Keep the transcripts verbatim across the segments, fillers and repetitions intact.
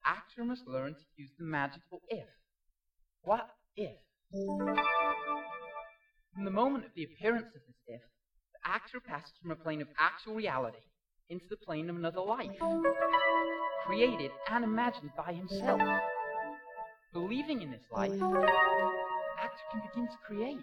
actor must learn to use the magical if. What if? From the moment of the appearance of this if, the actor passes from a plane of actual reality into the plane of another life, created and imagined by himself. Believing in this life, the actor can begin to create.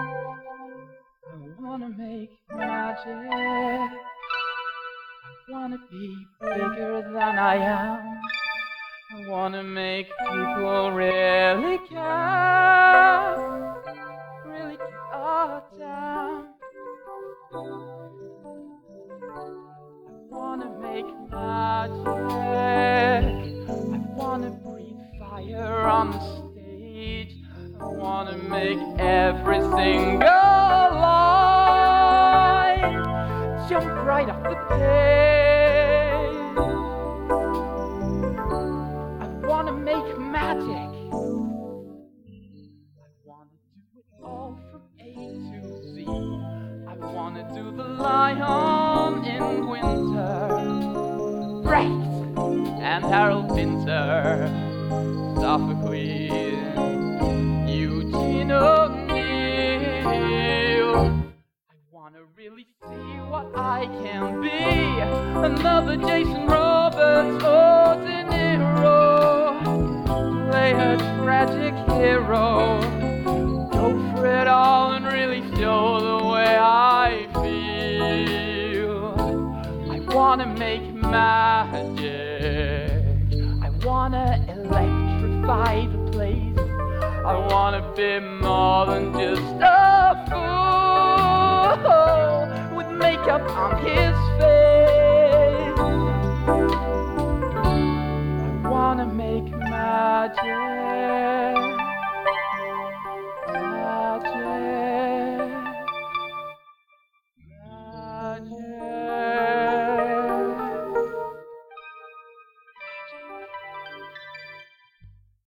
I wanna make magic. I wanna be bigger than I am. I wanna make people really care, really give a damn. I wanna make magic. I wanna breathe fire on the stage. I wanna make every single line jump right off the page. I wanna make magic. I wanna do it all from A to Z. I wanna do the lion in winter, Brecht and Harold Pinter, Sophocles, Eugene O'Neill. I wanna really see what I can be. Another Jason Roberts or De Niro. Play a tragic hero. Go for it all and really show the way I feel. I wanna make magic. I wanna electrify the place. I wanna be more than just a fool with makeup on his face.